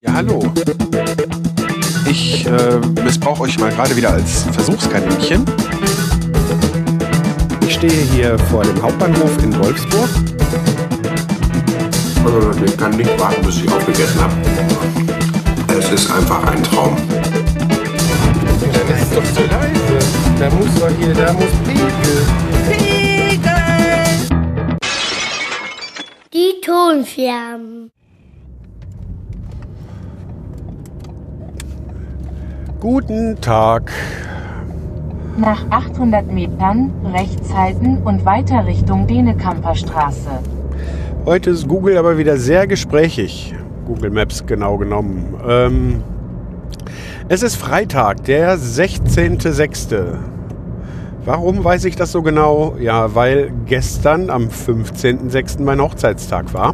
Ja, hallo. Ich missbrauche euch mal gerade wieder als Versuchskaninchen. Ich stehe hier vor dem Hauptbahnhof in Wolfsburg. Also ich kann nicht warten, bis ich aufgegessen habe. Es ist einfach ein Traum. Das ist doch zu leise. Da muss Pegel. Die Tonflammen. Guten Tag. Nach 800 Metern rechts halten und weiter Richtung Denekamper Straße. Heute ist Google aber wieder sehr gesprächig. Google Maps genau genommen. Es ist Freitag, der 16.06. Warum weiß ich das so genau? Ja, weil gestern am 15.06. mein Hochzeitstag war.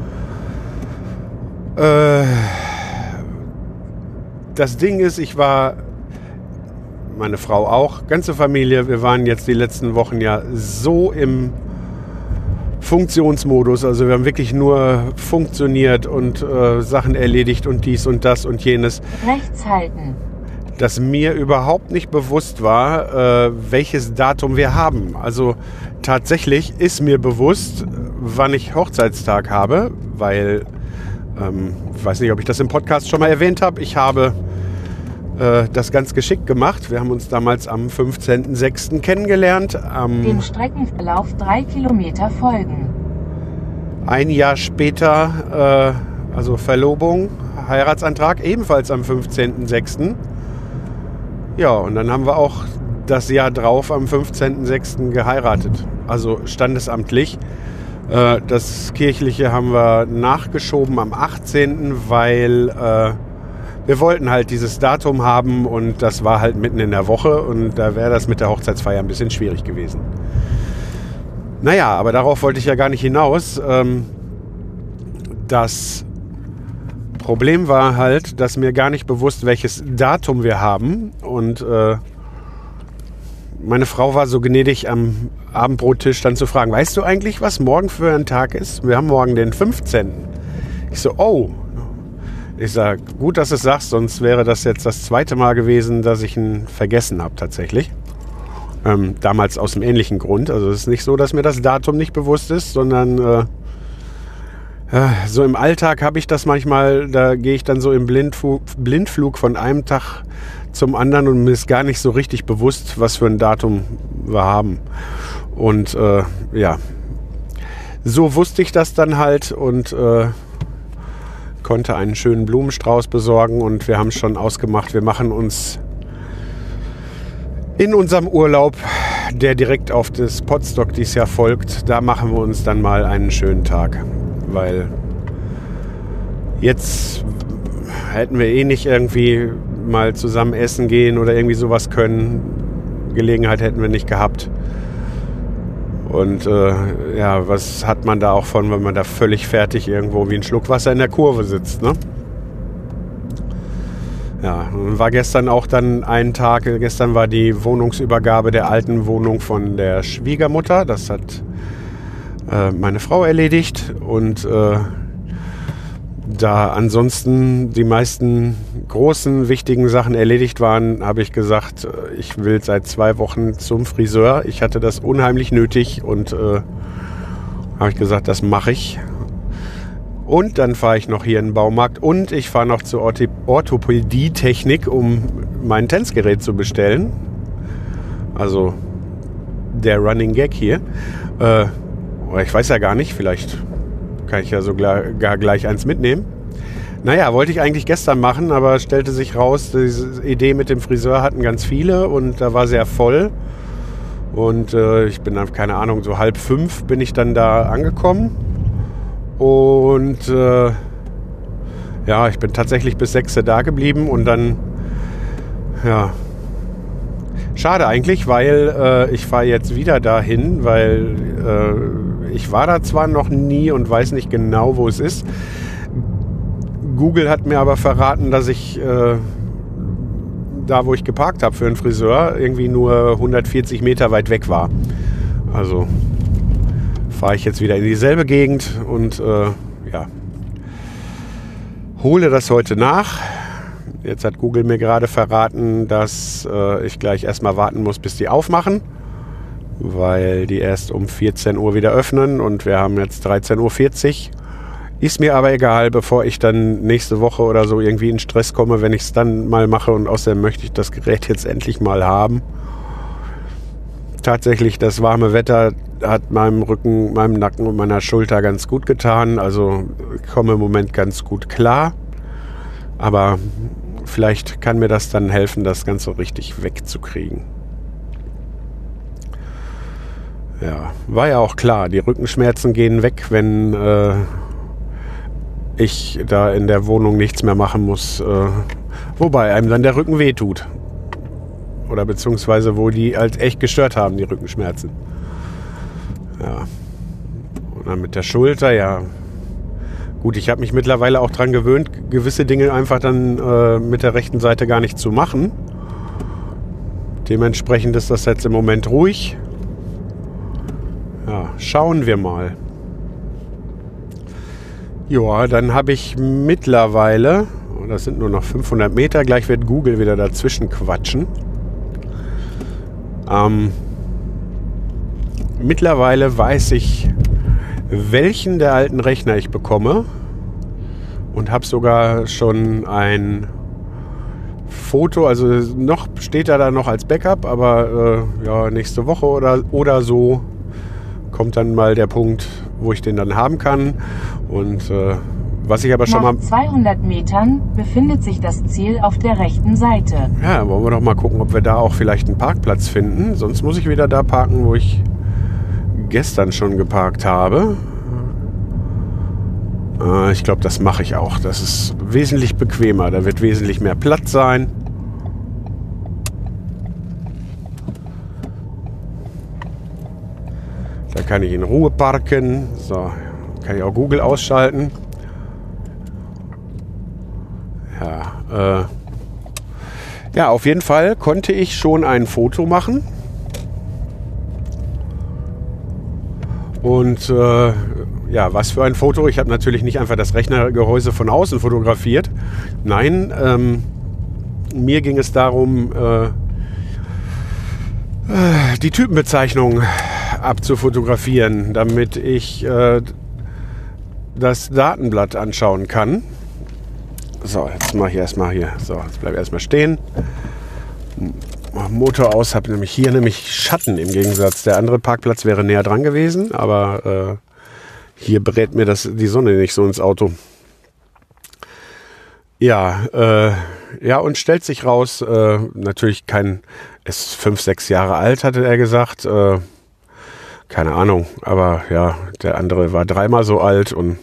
Das Ding ist, meine Frau auch, ganze Familie, wir waren jetzt die letzten Wochen ja so im Funktionsmodus, also wir haben wirklich nur funktioniert und Sachen erledigt und dies und das und jenes. Rechts halten. Dass mir überhaupt nicht bewusst war, welches Datum wir haben. Also tatsächlich ist mir bewusst, wann ich Hochzeitstag habe, weil, ich weiß nicht, ob ich das im Podcast schon mal erwähnt habe, ich habe das ganz geschickt gemacht. Wir haben uns damals am 15.06. kennengelernt. Dem Streckenverlauf 3 Kilometer folgen. Ein Jahr später, also Verlobung, Heiratsantrag, ebenfalls am 15.06. Ja, und dann haben wir auch das Jahr drauf am 15.06. geheiratet. Also standesamtlich. Das Kirchliche haben wir nachgeschoben am 18., weil wir wollten halt dieses Datum haben und das war halt mitten in der Woche und da wäre das mit der Hochzeitsfeier ein bisschen schwierig gewesen. Naja, aber darauf wollte ich ja gar nicht hinaus. Das Problem war halt, dass mir gar nicht bewusst, welches Datum wir haben und meine Frau war so gnädig am Abendbrottisch dann zu fragen, weißt du eigentlich, was morgen für ein Tag ist? Wir haben morgen den 15. Ich so, oh. Ich sage, gut, dass du es sagst, sonst wäre das jetzt das zweite Mal gewesen, dass ich ihn vergessen habe tatsächlich. Damals aus einem ähnlichen Grund. Also es ist nicht so, dass mir das Datum nicht bewusst ist, sondern so im Alltag habe ich das manchmal, da gehe ich dann so im Blindflug von einem Tag zum anderen und mir ist gar nicht so richtig bewusst, was für ein Datum wir haben. Und ja, so wusste ich das dann halt und konnte einen schönen Blumenstrauß besorgen und wir haben schon ausgemacht, wir machen uns in unserem Urlaub, der direkt auf das Potsdok dieses Jahr folgt, da machen wir uns dann mal einen schönen Tag, weil jetzt hätten wir eh nicht irgendwie mal zusammen essen gehen oder irgendwie sowas können, Gelegenheit hätten wir nicht gehabt. Und ja, was hat man da auch von, wenn man da völlig fertig irgendwo wie ein Schluck Wasser in der Kurve sitzt, ne? Ja, war gestern auch dann ein Tag, gestern war die Wohnungsübergabe der alten Wohnung von der Schwiegermutter. Das hat meine Frau erledigt und da ansonsten die meisten großen, wichtigen Sachen erledigt waren, habe ich gesagt, ich will seit 2 Wochen zum Friseur. Ich hatte das unheimlich nötig und habe ich gesagt, das mache ich. Und dann fahre ich noch hier in den Baumarkt und ich fahre noch zur Orthopädie-Technik, um mein Tanzgerät zu bestellen. Also der Running Gag hier. Ich weiß ja gar nicht, vielleicht kann ich ja sogar gleich eins mitnehmen. Naja, wollte ich eigentlich gestern machen, aber stellte sich raus, diese Idee mit dem Friseur hatten ganz viele und da war sehr voll. Und ich bin dann, keine Ahnung, so 4:30 bin ich dann da angekommen. Und ja, ich bin tatsächlich bis 6 da geblieben und dann, ja, schade eigentlich, weil ich fahre jetzt wieder dahin, weil ich war da zwar noch nie und weiß nicht genau, wo es ist. Google hat mir aber verraten, dass ich da, wo ich geparkt habe für einen Friseur, irgendwie nur 140 Meter weit weg war. Also fahre ich jetzt wieder in dieselbe Gegend und ja, Hole das heute nach. Jetzt hat Google mir gerade verraten, dass ich gleich erstmal warten muss, bis die aufmachen, weil die erst um 14 Uhr wieder öffnen und wir haben jetzt 13:40 Uhr. Ist mir aber egal, bevor ich dann nächste Woche oder so irgendwie in Stress komme, wenn ich es dann mal mache, und außerdem möchte ich das Gerät jetzt endlich mal haben. Tatsächlich, das warme Wetter hat meinem Rücken, meinem Nacken und meiner Schulter ganz gut getan. Also ich komme im Moment ganz gut klar. Aber vielleicht kann mir das dann helfen, das Ganze richtig wegzukriegen. Ja, war ja auch klar, die Rückenschmerzen gehen weg, wenn ich da in der Wohnung nichts mehr machen muss. Wobei einem dann der Rücken wehtut. Oder beziehungsweise wo die halt echt gestört haben, die Rückenschmerzen. Ja. Und dann mit der Schulter, ja. Gut, ich habe mich mittlerweile auch dran gewöhnt, gewisse Dinge einfach dann mit der rechten Seite gar nicht zu machen. Dementsprechend ist das jetzt im Moment ruhig. Ja, schauen wir mal. Ja, dann habe ich mittlerweile, das sind nur noch 500 Meter, gleich wird Google wieder dazwischen quatschen. Mittlerweile weiß ich, welchen der alten Rechner ich bekomme und habe sogar schon ein Foto, also noch steht er da noch als Backup, aber ja, nächste Woche oder so kommt dann mal der Punkt, wo ich den dann haben kann. Und was ich aber schon mal... Nach 200 Metern befindet sich das Ziel auf der rechten Seite. Ja, wollen wir doch mal gucken, ob wir da auch vielleicht einen Parkplatz finden. Sonst muss ich wieder da parken, wo ich gestern schon geparkt habe. Ich glaube, das mache ich auch. Das ist wesentlich bequemer. Da wird wesentlich mehr Platz sein. Da kann ich in Ruhe parken. So, kann ich auch Google ausschalten. Ja, auf jeden Fall konnte ich schon ein Foto machen. Und ja, was für ein Foto. Ich habe natürlich nicht einfach das Rechnergehäuse von außen fotografiert. Nein, mir ging es darum, die Typenbezeichnung abzufotografieren, damit ich das Datenblatt anschauen kann. So, jetzt mache ich erstmal hier. So, jetzt bleibe ich erstmal stehen. Motor aus, habe nämlich hier Schatten im Gegensatz. Der andere Parkplatz wäre näher dran gewesen, aber hier brät mir die Sonne nicht so ins Auto. Ja, ja, und stellt sich raus, natürlich ist 5, 6 Jahre alt, hatte er gesagt. Keine Ahnung, aber ja, der andere war 3-mal so alt und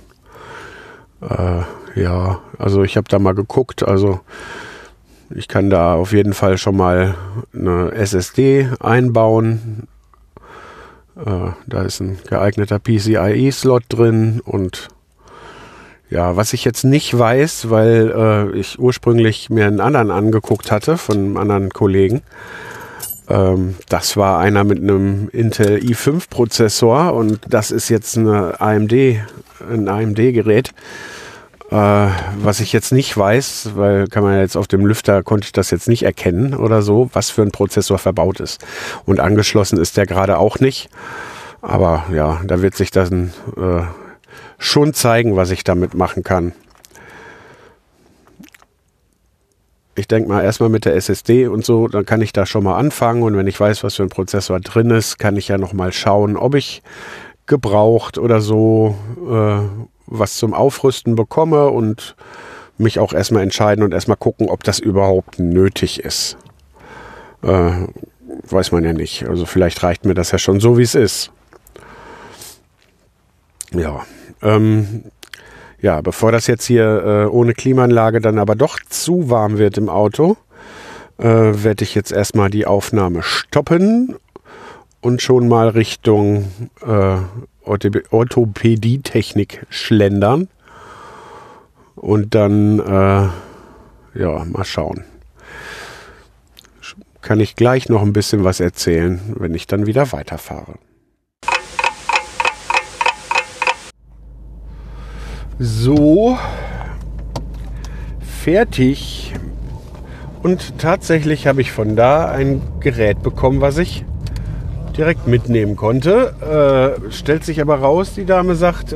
ja, also ich habe da mal geguckt, also ich kann da auf jeden Fall schon mal eine SSD einbauen. Da ist ein geeigneter PCIe-Slot drin und ja, was ich jetzt nicht weiß, weil ich ursprünglich mir einen anderen angeguckt hatte von einem anderen Kollegen. Das war einer mit einem Intel i5-Prozessor und das ist jetzt ein AMD-Gerät. Was ich jetzt nicht weiß, weil kann man jetzt auf dem Lüfter, konnte ich das jetzt nicht erkennen oder so, was für ein Prozessor verbaut ist. Und angeschlossen ist der gerade auch nicht. Aber ja, da wird sich dann schon zeigen, was ich damit machen kann. Ich denke mal erstmal mit der SSD und so, dann kann ich da schon mal anfangen. Und wenn ich weiß, was für ein Prozessor drin ist, kann ich ja noch mal schauen, ob ich gebraucht oder so was zum Aufrüsten bekomme und mich auch erstmal entscheiden und erstmal gucken, ob das überhaupt nötig ist. Weiß man ja nicht. Also vielleicht reicht mir das ja schon so, wie es ist. Ja, ja, bevor das jetzt hier ohne Klimaanlage dann aber doch zu warm wird im Auto, werde ich jetzt erstmal die Aufnahme stoppen und schon mal Richtung Orthopädie-Technik schlendern. Und dann, ja, mal schauen. Kann ich gleich noch ein bisschen was erzählen, wenn ich dann wieder weiterfahre. So, fertig. Und tatsächlich habe ich von da ein Gerät bekommen, was ich direkt mitnehmen konnte. Stellt sich aber raus, die Dame sagt,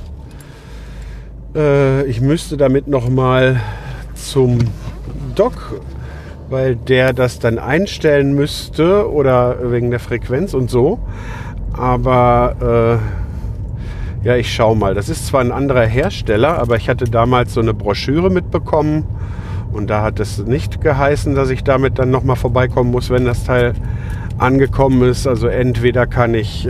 ich müsste damit nochmal zum Doc, weil der das dann einstellen müsste oder wegen der Frequenz und so. Aber ja, ich schaue mal. Das ist zwar ein anderer Hersteller, aber ich hatte damals so eine Broschüre mitbekommen und da hat es nicht geheißen, dass ich damit dann nochmal vorbeikommen muss, wenn das Teil angekommen ist. Also entweder kann ich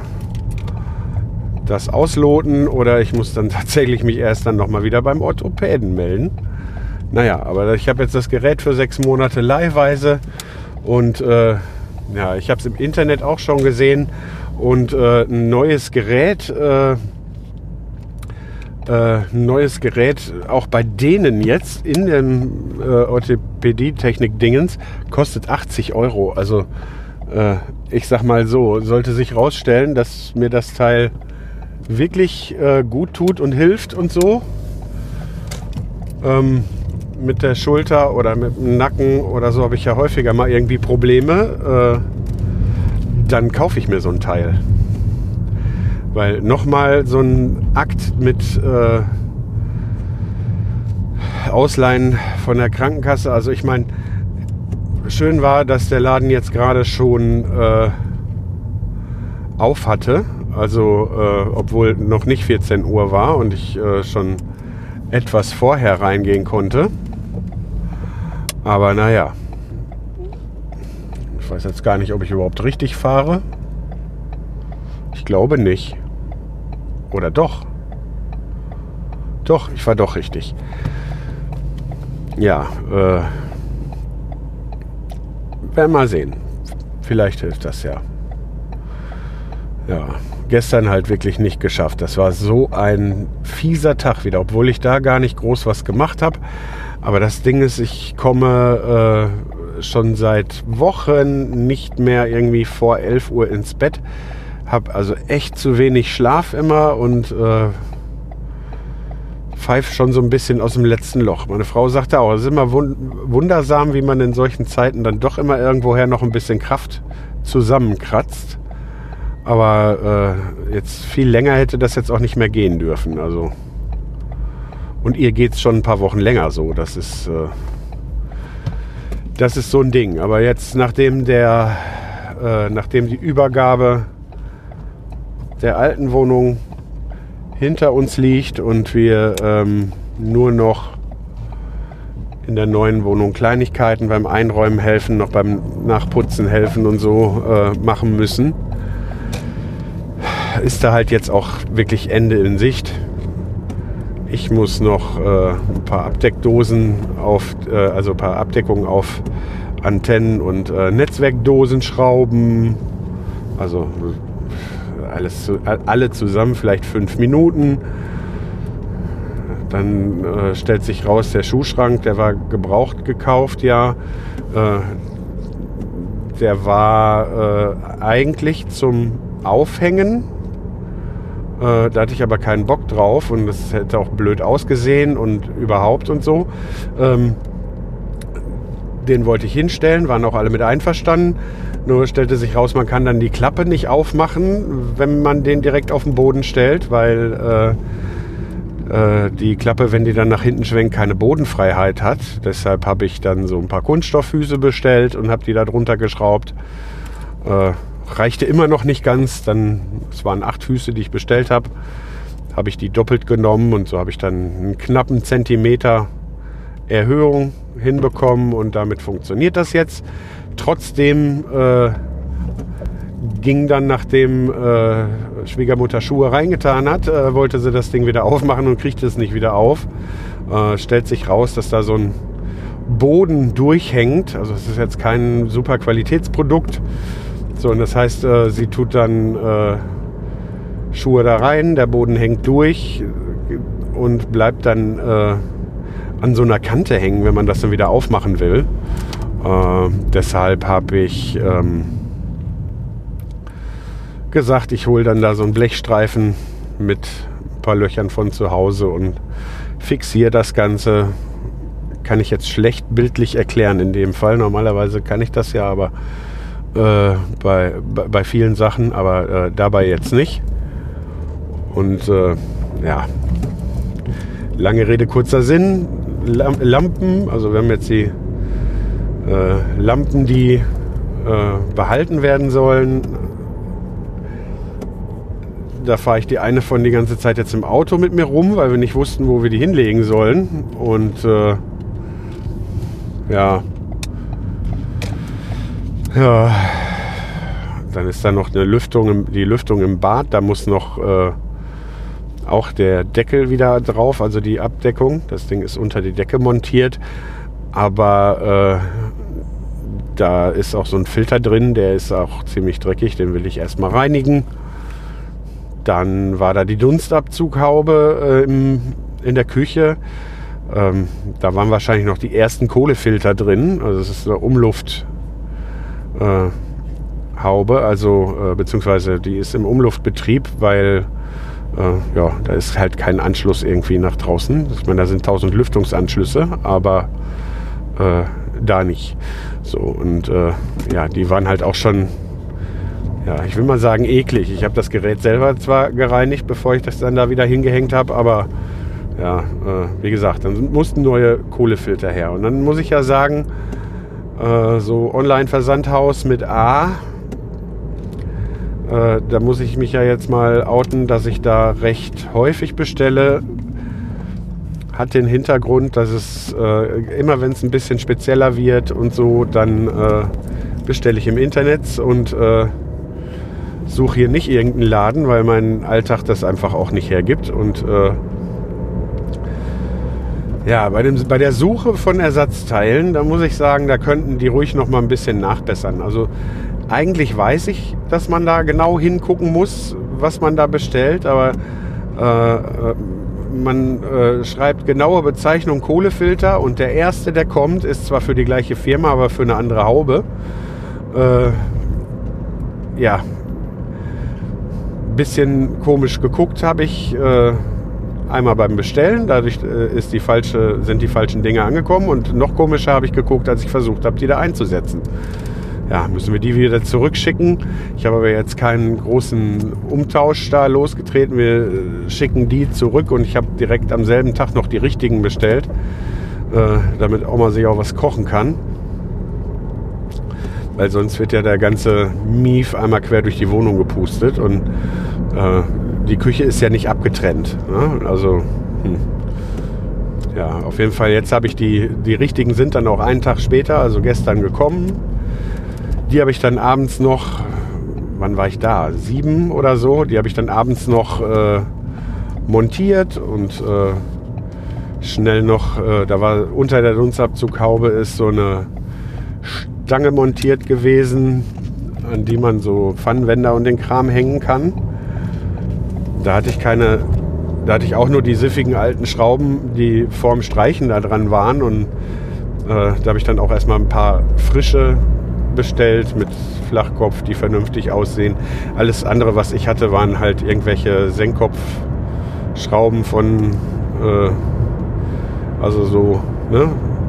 das ausloten oder ich muss dann tatsächlich mich erst dann nochmal wieder beim Orthopäden melden. Naja, aber ich habe jetzt das Gerät für 6 Monate leihweise und ja, ich habe es im Internet auch schon gesehen und ein neues Gerät auch bei denen jetzt in dem Orthopädie-Technik-Dingens kostet 80 Euro. Also ich sag mal so, sollte sich rausstellen, dass mir das Teil wirklich gut tut und hilft und so. Mit der Schulter oder mit dem Nacken oder so habe ich ja häufiger mal irgendwie Probleme. Dann kaufe ich mir so ein Teil. Weil nochmal so ein Akt mit Ausleihen von der Krankenkasse, also ich meine, schön war, dass der Laden jetzt gerade schon auf hatte, also obwohl noch nicht 14 Uhr war und ich schon etwas vorher reingehen konnte. Aber naja, ich weiß jetzt gar nicht, ob ich überhaupt richtig fahre. Ich glaube nicht. Oder doch? Doch, ich fahre doch richtig. Ja, werden mal sehen. Vielleicht hilft das ja. Ja, gestern halt wirklich nicht geschafft. Das war so ein fieser Tag wieder, obwohl ich da gar nicht groß was gemacht habe. Aber das Ding ist, ich komme schon seit Wochen nicht mehr irgendwie vor 11 Uhr ins Bett. Habe also echt zu wenig Schlaf immer und pfeife schon so ein bisschen aus dem letzten Loch. Meine Frau sagte auch, es ist immer wundersam, wie man in solchen Zeiten dann doch immer irgendwoher noch ein bisschen Kraft zusammenkratzt. Aber jetzt viel länger hätte das jetzt auch nicht mehr gehen dürfen. Also. Und ihr geht es schon ein paar Wochen länger so. Das ist so ein Ding. Aber jetzt, nachdem die Übergabe der alten Wohnung hinter uns liegt und wir nur noch in der neuen Wohnung Kleinigkeiten beim Einräumen helfen, noch beim Nachputzen helfen und so machen müssen, ist da halt jetzt auch wirklich Ende in Sicht. Ich muss noch ein paar Abdeckdosen also ein paar Abdeckungen auf Antennen und Netzwerkdosen schrauben. Also alle zusammen vielleicht 5 Minuten. Dann stellt sich raus, der Schuhschrank, der war gebraucht gekauft, ja. Der war eigentlich zum Aufhängen. Da hatte ich aber keinen Bock drauf und das hätte auch blöd ausgesehen und überhaupt und so. Den wollte ich hinstellen, waren auch alle mit einverstanden. Nur stellte sich raus, man kann dann die Klappe nicht aufmachen, wenn man den direkt auf den Boden stellt, weil die Klappe, wenn die dann nach hinten schwenkt, keine Bodenfreiheit hat. Deshalb habe ich dann so ein paar Kunststofffüße bestellt und habe die da drunter geschraubt. Reichte immer noch nicht ganz. Es waren 8 Füße, die ich bestellt habe. Habe ich die doppelt genommen und so habe ich dann einen knappen Zentimeter Erhöhung hinbekommen und damit funktioniert das jetzt. Trotzdem ging dann, nachdem Schwiegermutter Schuhe reingetan hat, wollte sie das Ding wieder aufmachen und kriegte es nicht wieder auf. Stellt sich raus, dass da so ein Boden durchhängt. Also es ist jetzt kein super Qualitätsprodukt. So, und das heißt, sie tut dann Schuhe da rein, der Boden hängt durch und bleibt dann an so einer Kante hängen, wenn man das dann wieder aufmachen will. Deshalb habe ich gesagt, ich hole dann da so einen Blechstreifen mit ein paar Löchern von zu Hause und fixiere das Ganze. kann ich jetzt schlecht bildlich erklären in dem Fall. Normalerweise kann ich das ja, aber bei vielen Sachen, aber dabei jetzt nicht. Und ja, lange Rede, kurzer Sinn. Lampen, also wir haben jetzt die Lampen, die behalten werden sollen. Da fahre ich die eine von die ganze Zeit jetzt im Auto mit mir rum, weil wir nicht wussten, wo wir die hinlegen sollen. Und ja, dann ist da noch eine Lüftung, die Lüftung im Bad. Da muss noch auch der Deckel wieder drauf, also die Abdeckung. Das Ding ist unter die Decke montiert, aber da ist auch so ein Filter drin, der ist auch ziemlich dreckig, den will ich erstmal reinigen. Dann war da die Dunstabzughaube in der Küche. Da waren wahrscheinlich noch die ersten Kohlefilter drin. Also es ist eine Umlufthaube, beziehungsweise die ist im Umluftbetrieb, weil ja, da ist halt kein Anschluss irgendwie nach draußen. Ich meine, da sind 1000 Lüftungsanschlüsse, aber da nicht. So, und ja, die waren halt auch schon, ja, ich will mal sagen, eklig. Ich habe das Gerät selber zwar gereinigt, bevor ich das dann da wieder hingehängt habe, aber ja, wie gesagt, dann mussten neue Kohlefilter her. Und dann muss ich ja sagen, so Online-Versandhaus mit A, da muss ich mich ja jetzt mal outen, dass ich da recht häufig bestelle. Hat den Hintergrund, dass es immer, wenn es ein bisschen spezieller wird und so, dann bestelle ich im Internet und suche hier nicht irgendeinen Laden, weil mein Alltag das einfach auch nicht hergibt. Und ja, bei der Suche von Ersatzteilen, da muss ich sagen, da könnten die ruhig noch mal ein bisschen nachbessern. Also eigentlich weiß ich, dass man da genau hingucken muss, was man da bestellt, aber man schreibt genaue Bezeichnung Kohlefilter und der erste, der kommt, ist zwar für die gleiche Firma, aber für eine andere Haube. Ja, bisschen komisch geguckt habe ich einmal beim Bestellen, dadurch sind die falschen Dinge angekommen, und noch komischer habe ich geguckt, als ich versucht habe, die da einzusetzen. Ja, müssen wir die wieder zurückschicken. Ich habe aber jetzt keinen großen Umtausch da losgetreten. Wir schicken die zurück und ich habe direkt am selben Tag noch die richtigen bestellt, damit Oma sich auch was kochen kann. Weil sonst wird ja der ganze Mief einmal quer durch die Wohnung gepustet und die Küche ist ja nicht abgetrennt. Ne? Also, ja, auf jeden Fall, jetzt habe ich die richtigen sind dann auch einen Tag später, also gestern gekommen. Die habe ich dann abends noch, wann war ich da? 7 oder so. Die habe ich dann abends noch montiert und schnell noch, da war unter der Dunstabzughaube ist so eine Stange montiert gewesen, an die man so Pfannenwender und den Kram hängen kann. Da hatte ich auch nur die siffigen alten Schrauben, die vorm Streichen da dran waren, und da habe ich dann auch erstmal ein paar frische bestellt mit Flachkopf, die vernünftig aussehen. Alles andere, was ich hatte, waren halt irgendwelche Senkkopfschrauben von also so, ne?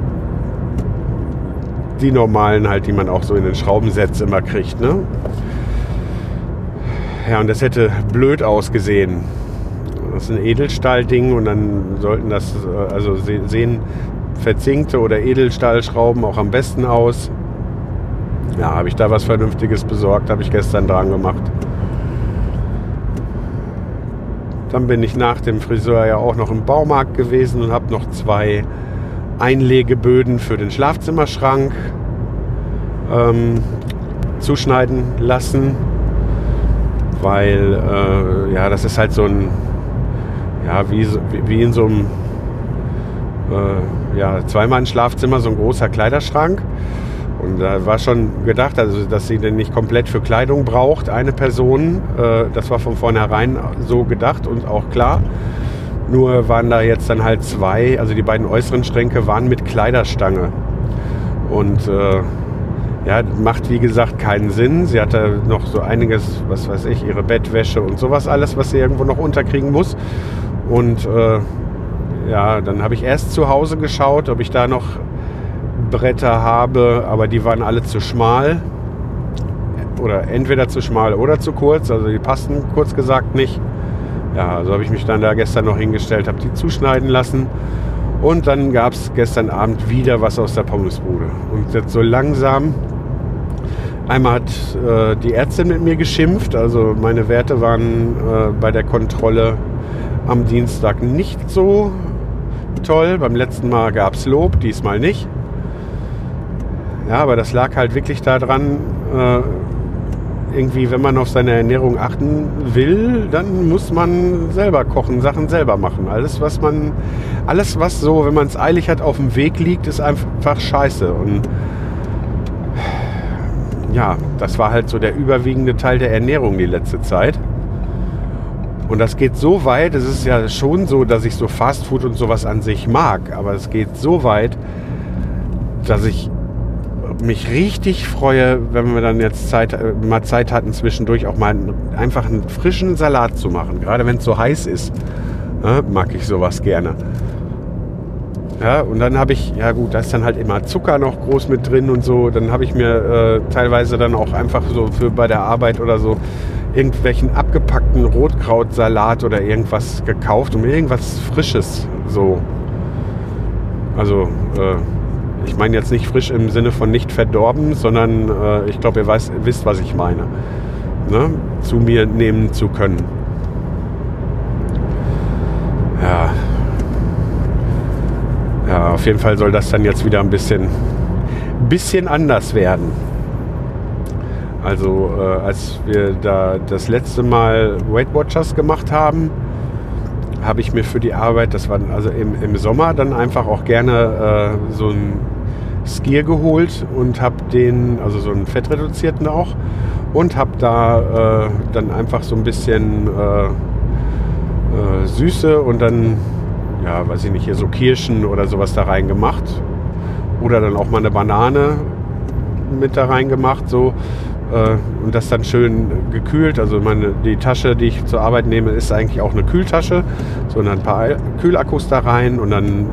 Die normalen halt, die man auch so in den Schraubensets immer kriegt, ne? Ja, und das hätte blöd ausgesehen. Das ist ein Edelstahlding und dann sollten das, also sehen verzinkte oder Edelstahlschrauben auch am besten aus. Ja, habe ich da was Vernünftiges besorgt, habe ich gestern dran gemacht. Dann bin ich nach dem Friseur ja auch noch im Baumarkt gewesen und habe noch 2 Einlegeböden für den Schlafzimmerschrank zuschneiden lassen, weil ja, das ist halt so ein, ja, wie in so einem ja, Zweimann-Schlafzimmer, so ein großer Kleiderschrank. Und da war schon gedacht, also dass sie den nicht komplett für Kleidung braucht, eine Person. Das war von vornherein so gedacht und auch klar. Nur waren da jetzt dann halt 2, also die beiden äußeren Schränke waren mit Kleiderstange. Und ja, macht wie gesagt keinen Sinn. Sie hatte noch so einiges, was weiß ich, ihre Bettwäsche und sowas alles, was sie irgendwo noch unterkriegen muss. Und ja, dann habe ich erst zu Hause geschaut, ob ich da noch Bretter habe, aber die waren alle zu schmal. Oder entweder zu schmal oder zu kurz, also die passten kurz gesagt nicht. Ja, also habe ich mich dann da gestern noch hingestellt, habe die zuschneiden lassen. Und dann gab es gestern Abend wieder was aus der Pommesbude. Und jetzt so langsam, einmal hat die Ärztin mit mir geschimpft, also meine Werte waren bei der Kontrolle am Dienstag nicht so toll. Beim letzten Mal gab es Lob, diesmal nicht. Ja, aber das lag halt wirklich daran, irgendwie, wenn man auf seine Ernährung achten will, dann muss man selber kochen, Sachen selber machen. Alles, was so, wenn man es eilig hat, auf dem Weg liegt, ist einfach scheiße. Und ja, das war halt so der überwiegende Teil der Ernährung die letzte Zeit. Und das geht so weit, es ist ja schon so, dass ich so Fastfood und sowas an sich mag, aber es geht so weit, dass ich mich richtig freue, wenn wir dann jetzt mal Zeit hatten, zwischendurch auch mal einfach einen frischen Salat zu machen. Gerade wenn es so heiß ist, mag ich sowas gerne. Ja, und dann habe ich, ja gut, da ist dann halt immer Zucker noch groß mit drin und so. Dann habe ich mir teilweise dann auch einfach so für bei der Arbeit oder so irgendwelchen abgepackten Rotkrautsalat oder irgendwas gekauft, um irgendwas Frisches so. Also, ich meine jetzt nicht frisch im Sinne von nicht verdorben, sondern ich glaube, ihr wisst, was ich meine. Ne? Zu mir nehmen zu können. Ja. Ja, auf jeden Fall soll das dann jetzt wieder ein bisschen anders werden. Also als wir da das letzte Mal Weight Watchers gemacht haben, habe ich mir für die Arbeit, das war also im Sommer, dann einfach auch gerne so ein Skier geholt und habe den, also so einen fettreduzierten auch, und habe da dann einfach so ein bisschen Süße und dann, ja, weiß ich nicht, hier so Kirschen oder sowas da rein gemacht. Oder dann auch mal eine Banane mit da rein gemacht, so. Und das dann schön gekühlt. Also die Tasche, die ich zur Arbeit nehme, ist eigentlich auch eine Kühltasche. So, und dann ein paar Kühlakkus da rein und dann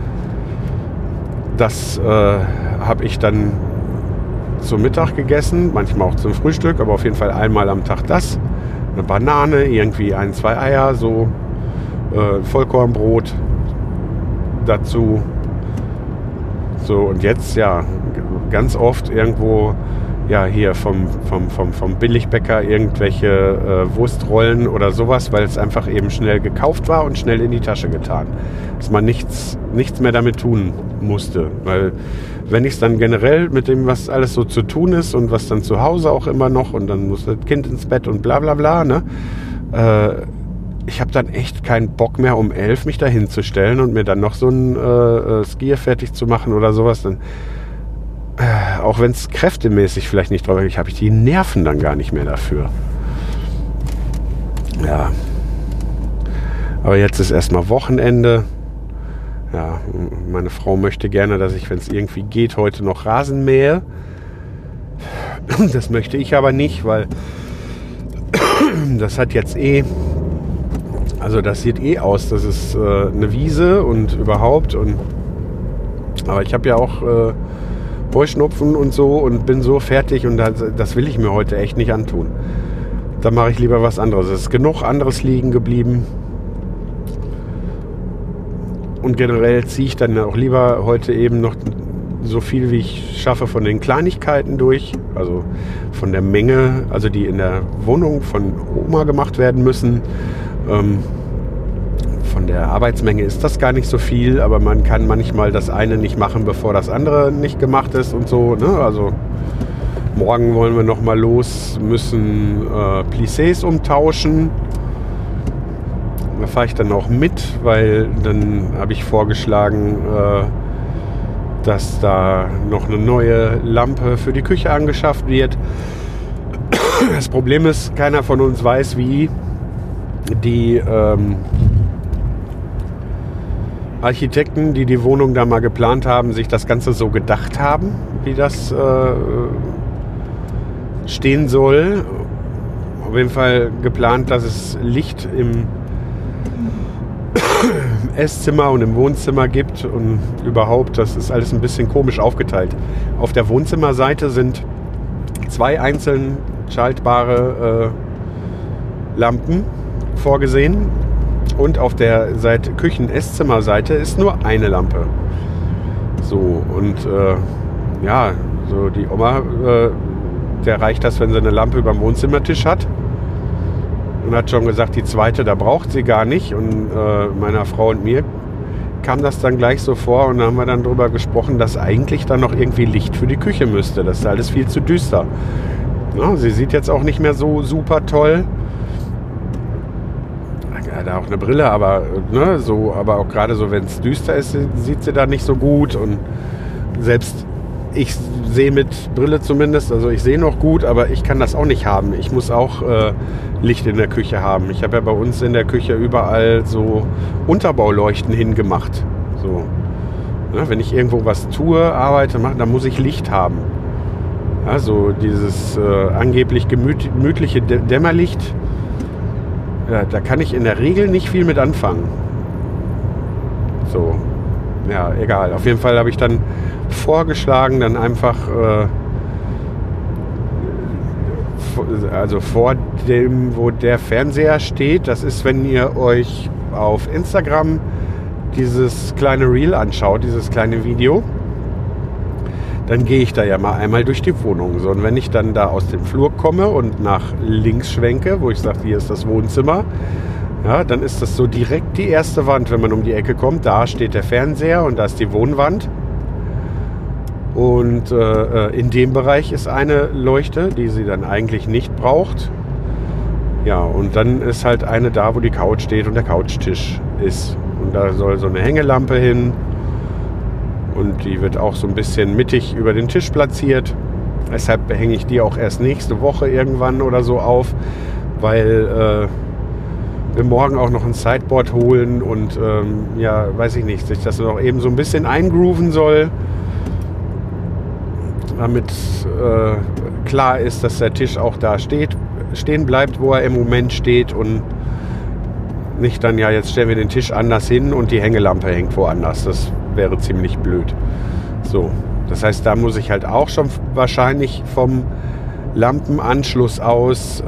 das habe ich dann zum Mittag gegessen, manchmal auch zum Frühstück, aber auf jeden Fall einmal am Tag das. Eine Banane, irgendwie 1, 2 Eier, so Vollkornbrot dazu. So, und jetzt ja ganz oft irgendwo, ja, hier vom Billigbäcker irgendwelche Wurstrollen oder sowas, weil es einfach eben schnell gekauft war und schnell in die Tasche getan. Dass man nichts mehr damit tun musste. Weil wenn ich es dann generell mit dem, was alles so zu tun ist und was dann zu Hause auch immer noch und dann muss das Kind ins Bett und bla bla bla, ne? Ich habe dann echt keinen Bock mehr, um 11 mich da hinzustellen und mir dann noch so ein Skier fertig zu machen oder sowas. Dann auch wenn es kräftemäßig vielleicht nicht drauf ist, habe ich die Nerven dann gar nicht mehr dafür. Ja. Aber jetzt ist erstmal Wochenende. Ja, meine Frau möchte gerne, dass ich, wenn es irgendwie geht, heute noch Rasen mähe. Das möchte ich aber nicht, weil das hat jetzt also das sieht aus, das ist eine Wiese und überhaupt. Aber ich habe ja auch Heuschnupfen und so und bin so fertig und das will ich mir heute echt nicht antun. Da mache ich lieber was anderes. Es ist genug anderes liegen geblieben. Und generell ziehe ich dann auch lieber heute eben noch so viel, wie ich schaffe, von den Kleinigkeiten durch. Also von der Menge, also die in der Wohnung von Oma gemacht werden müssen. Von der Arbeitsmenge ist das gar nicht so viel, aber man kann manchmal das eine nicht machen, bevor das andere nicht gemacht ist und so. Ne? Also morgen wollen wir noch mal los, müssen Plissés umtauschen. Da fahre ich dann auch mit, weil dann habe ich vorgeschlagen, dass da noch eine neue Lampe für die Küche angeschafft wird. Das Problem ist, keiner von uns weiß, wie die Architekten, die die Wohnung da mal geplant haben, sich das Ganze so gedacht haben, wie das stehen soll. Auf jeden Fall geplant, dass es Licht im Esszimmer und im Wohnzimmer gibt und überhaupt, das ist alles ein bisschen komisch aufgeteilt. Auf der Wohnzimmerseite sind 2 einzeln schaltbare Lampen vorgesehen und auf der Küchen-Esszimmerseite ist nur eine Lampe. So, und ja, so die Oma, der reicht das, wenn sie eine Lampe über dem Wohnzimmertisch hat. Und hat schon gesagt, die zweite, da braucht sie gar nicht. Und meiner Frau und mir kam das dann gleich so vor. Und da haben wir dann drüber gesprochen, dass eigentlich dann noch irgendwie Licht für die Küche müsste. Das ist alles viel zu düster. Ja, sie sieht jetzt auch nicht mehr so super toll. Ja, da auch eine Brille, aber, ne, so, aber auch gerade so, wenn es düster ist, sieht sie da nicht so gut. Und selbst ich sehe mit Brille zumindest, also ich sehe noch gut, aber ich kann das auch nicht haben. Ich muss auch Licht in der Küche haben. Ich habe ja bei uns in der Küche überall so Unterbauleuchten hingemacht. So. Ja, wenn ich irgendwo was tue, arbeite, mache, dann muss ich Licht haben. Also dieses angeblich gemütliche Dämmerlicht, ja, da kann ich in der Regel nicht viel mit anfangen. So, ja, egal. Auf jeden Fall habe ich dann vorgeschlagen, dann einfach also vor dem, wo der Fernseher steht, das ist, wenn ihr euch auf Instagram dieses kleine Reel anschaut, dieses kleine Video, dann gehe ich da ja mal einmal durch die Wohnung. So, und wenn ich dann da aus dem Flur komme und nach links schwenke, wo ich sage, hier ist das Wohnzimmer, ja, dann ist das so direkt die erste Wand, wenn man um die Ecke kommt. Da steht der Fernseher und da ist die Wohnwand. Und in dem Bereich ist eine Leuchte, die sie dann eigentlich nicht braucht. Ja, und dann ist halt eine da, wo die Couch steht und der Couchtisch ist. Und da soll so eine Hängelampe hin. Und die wird auch so ein bisschen mittig über den Tisch platziert. Deshalb hänge ich die auch erst nächste Woche irgendwann oder so auf, weil wir morgen auch noch ein Sideboard holen und ja, weiß ich nicht, sich das noch eben so ein bisschen eingrooven soll, damit klar ist, dass der Tisch auch da stehen bleibt, wo er im Moment steht und nicht dann, ja, jetzt stellen wir den Tisch anders hin und die Hängelampe hängt woanders. Das wäre ziemlich blöd. So, das heißt, da muss ich halt auch schon wahrscheinlich vom Lampenanschluss aus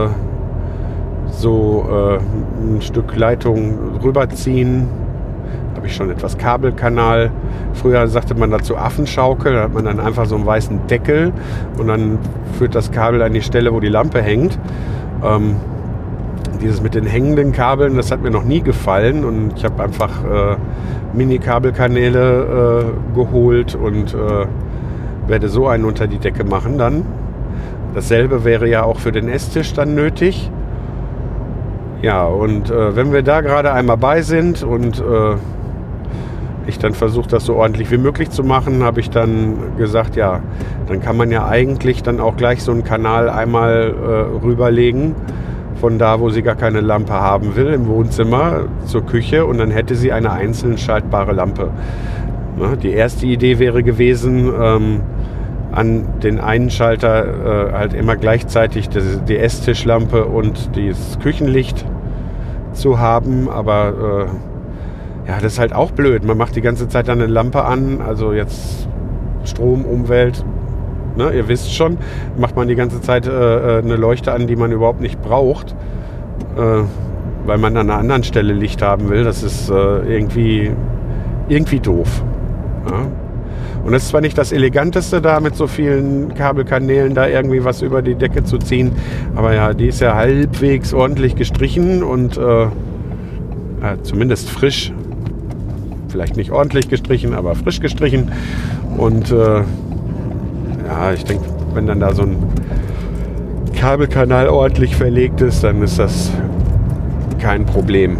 ein Stück Leitung rüberziehen. Habe ich schon etwas Kabelkanal. Früher sagte man dazu Affenschaukel. Da hat man dann einfach so einen weißen Deckel und dann führt das Kabel an die Stelle, wo die Lampe hängt. Dieses mit den hängenden Kabeln, das hat mir noch nie gefallen und ich habe einfach Mini-Kabelkanäle geholt und werde so einen unter die Decke machen dann. Dasselbe wäre ja auch für den Esstisch dann nötig. Ja, und wenn wir da gerade einmal bei sind und ich dann versuche, das so ordentlich wie möglich zu machen, habe ich dann gesagt, ja, dann kann man ja eigentlich dann auch gleich so einen Kanal einmal rüberlegen von da, wo sie gar keine Lampe haben will, im Wohnzimmer zur Küche und dann hätte sie eine einzeln schaltbare Lampe. Ja, die erste Idee wäre gewesen, an den einen Schalter halt immer gleichzeitig die Esstischlampe und das Küchenlicht zu haben, aber ja, das ist halt auch blöd. Man macht die ganze Zeit dann eine Lampe an, also jetzt Strom, Umwelt, ne, ihr wisst schon, macht man die ganze Zeit eine Leuchte an, die man überhaupt nicht braucht, weil man an einer anderen Stelle Licht haben will. Das ist irgendwie doof. Ja. Und das ist zwar nicht das Eleganteste, da mit so vielen Kabelkanälen da irgendwie was über die Decke zu ziehen, aber ja, die ist ja halbwegs ordentlich gestrichen und zumindest frisch. Vielleicht nicht ordentlich gestrichen, aber frisch gestrichen. Und ja, ich denke, wenn dann da so ein Kabelkanal ordentlich verlegt ist, dann ist das kein Problem.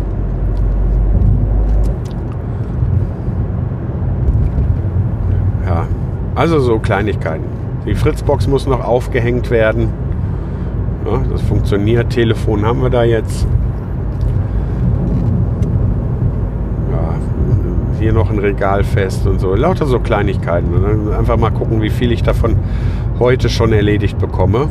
Ja, also so Kleinigkeiten. Die Fritzbox muss noch aufgehängt werden. Ja, das funktioniert. Telefon haben wir da jetzt. Hier noch ein Regal fest und so. Lauter so Kleinigkeiten. Und dann einfach mal gucken, wie viel ich davon heute schon erledigt bekomme.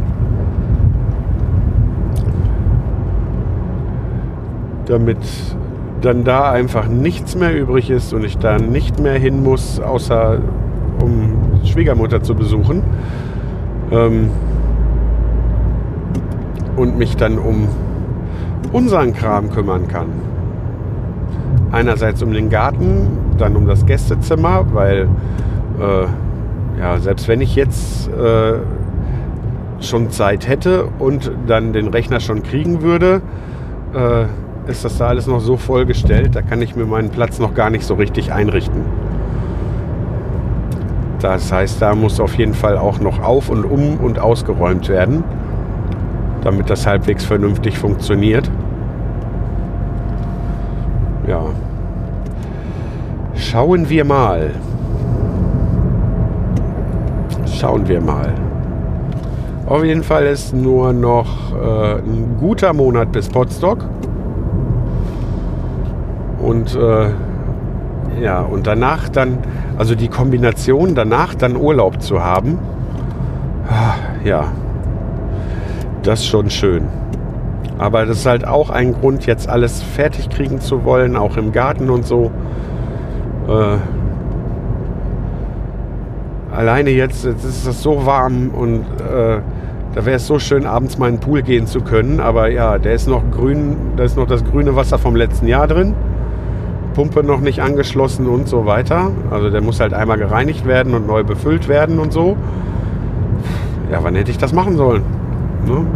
Damit dann da einfach nichts mehr übrig ist und ich da nicht mehr hin muss, außer um Schwiegermutter zu besuchen. Und mich dann um unseren Kram kümmern kann. Einerseits um den Garten, dann um das Gästezimmer, weil selbst wenn ich jetzt schon Zeit hätte und dann den Rechner schon kriegen würde, ist das da alles noch so vollgestellt, da kann ich mir meinen Platz noch gar nicht so richtig einrichten. Das heißt, da muss auf jeden Fall auch noch auf und um und ausgeräumt werden, damit das halbwegs vernünftig funktioniert. Ja. Schauen wir mal. Auf jeden Fall ist nur noch ein guter Monat bis Potsdok. Und und danach dann, also die Kombination danach dann Urlaub zu haben, ja, das ist schon schön. Aber das ist halt auch ein Grund, jetzt alles fertig kriegen zu wollen, auch im Garten und so. Alleine jetzt ist das so warm und da wäre es so schön, abends mal in den Pool gehen zu können. Aber ja, der ist noch grün, da ist noch das grüne Wasser vom letzten Jahr drin. Pumpe noch nicht angeschlossen und so weiter. Also der muss halt einmal gereinigt werden und neu befüllt werden und so. Ja, wann hätte ich das machen sollen? Ne?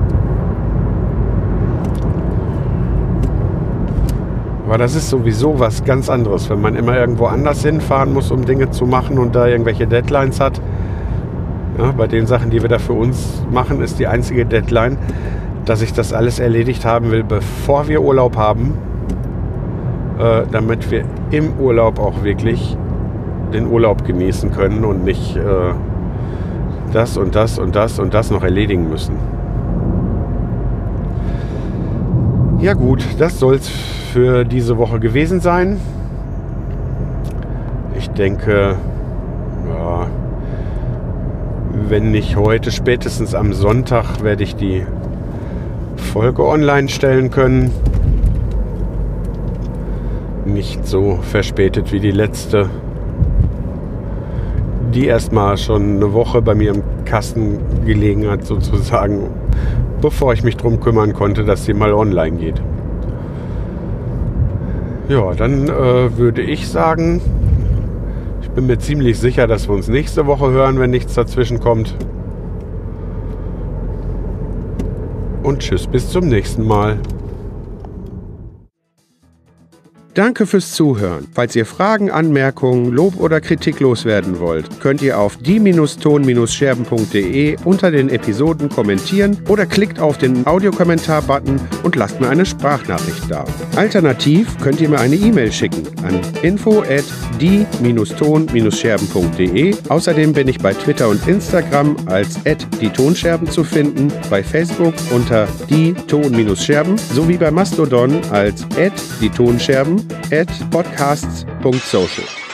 Aber das ist sowieso was ganz anderes, wenn man immer irgendwo anders hinfahren muss, um Dinge zu machen und da irgendwelche Deadlines hat. Ja, bei den Sachen, die wir da für uns machen, ist die einzige Deadline, dass ich das alles erledigt haben will, bevor wir Urlaub haben, damit wir im Urlaub auch wirklich den Urlaub genießen können und nicht das und das und das und das noch erledigen müssen. Ja gut, das soll es für diese Woche gewesen sein. Ich denke, ja, wenn nicht heute, spätestens am Sonntag werde ich die Folge online stellen können. Nicht so verspätet wie die letzte, die erstmal schon eine Woche bei mir im Kasten gelegen hat, sozusagen, bevor ich mich drum kümmern konnte, dass sie mal online geht. Ja, dann würde ich sagen, ich bin mir ziemlich sicher, dass wir uns nächste Woche hören, wenn nichts dazwischen kommt. Und tschüss, bis zum nächsten Mal. Danke fürs Zuhören. Falls ihr Fragen, Anmerkungen, Lob oder Kritik loswerden wollt, könnt ihr auf die-ton-scherben.de unter den Episoden kommentieren oder klickt auf den Audiokommentar-Button und lasst mir eine Sprachnachricht da. Alternativ könnt ihr mir eine E-Mail schicken an info@die-ton-scherben.de. Außerdem bin ich bei Twitter und Instagram als @die-tonscherben zu finden, bei Facebook unter die-ton-scherben sowie bei Mastodon als @die-tonscherben @podcasts.social.